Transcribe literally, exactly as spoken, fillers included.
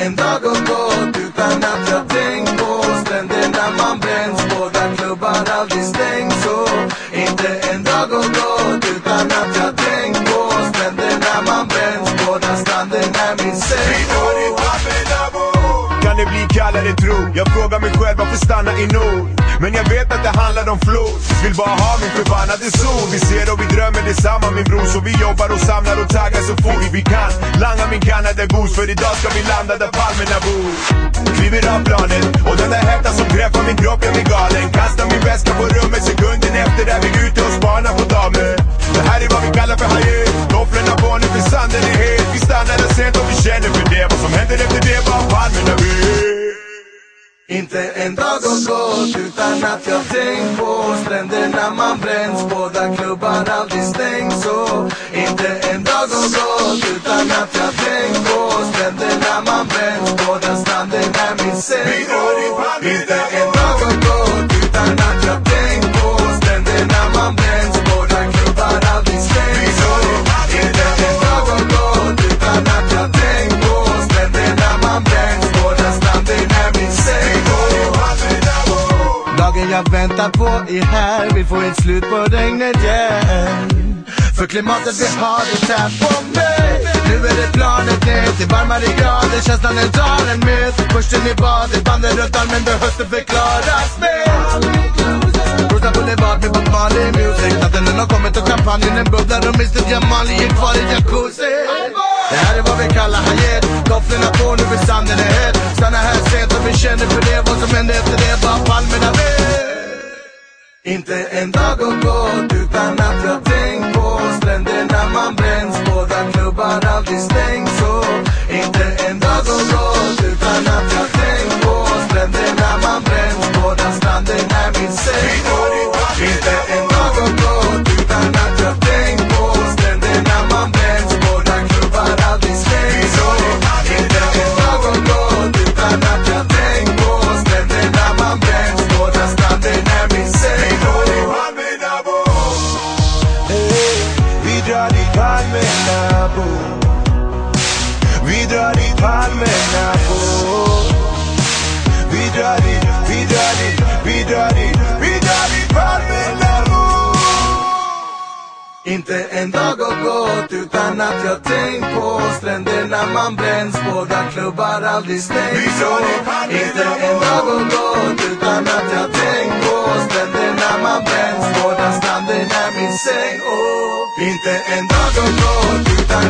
en dag har gått utan att jag tänkt på stränderna man bränns, båda klubbar aldrig stängs. Så inte en dag har gått utan att jag tänkt på stränderna man bränns, båda stranden är min säng. Kan det bli kallare tro? Jag frågar mig själv varför stanna i nord. Men jag vet att det handlar om flod. Vill bara ha min förbannade sol. Vi ser och vi drömmer detsamma min bror. Så vi jobbar och samlar och taggar så fort vi kan. Langa min Canada Goose, för idag ska vi landa där palmerna bor. Kliver av planet och den där häftan som träffar min kropp gör mig galen. Kastar min väska på rummet sekunden efter där vi är ute och spanar på damer. Det här är vad vi kallar för hajer. Tofflorna på nu för sanden är het. Vi stannar där sent och vi känner för det. Vad som händer efter det var palmerna vet. Inte en dag har gått utan att jag tänkt på stränderna man bränns, båda klubbar aldrig stängs. Så inte en dag har gått utan att jag tänkt på stränderna man bränns, båda stranden är min säng. Inte en dag har gått utan att jag tänkt på stränderna man bränns, båda klubbar aldrig stängs. Så inte en dag har gått utan att jag tänkt på stränderna man bränns, båda stranden är min säng. Dagen jag väntar på är här, vi får ett slut på regnet igen. För klimatet vi har det här på mig. Nu är det planet ner till varmare grader, känslan den drar en med. Försten i badet, banden runt armen, det hösten förklaras med. Rosa Boulevard med Bob Marley music. Natten den har kommit och champagnen den bubblar och mister Jamali är kvar i jacuzzi. Det här är vad vi kallar hajet. Tofflorna på nu vid sanden är het. Stanna här sent och vi känner för det. Vad som händer efter det var palmerna vet. Inte en dag har gått utan att jag tänkt på stränderna man bränns, båda klubbar aldrig stängs. Så inte en dag har gått utan att jag tänkt på stränderna man bränns, båda stranden är min säng. Inte en dag har gått utan att jag tänkt på stränderna man bränns, båda klubbar aldrig stängs. Så inte en dag har gått utan att jag tänkt på stränderna man bränns, båda stranden är min säng. Vi drar dit palmerna bor. Vi drar dit palmerna bor. Vi drar dit, vi drar dit, vi drar dit, vi drar dit palmerna bor. Inte en dag har gått utan att jag tänkt på stränderna man bränns, båda klubbar aldrig stängs. Så inte en dag har gått utan att jag tänkt på stränderna man bränns, båda stranden är min säng. Oh, inte en dag har gått utan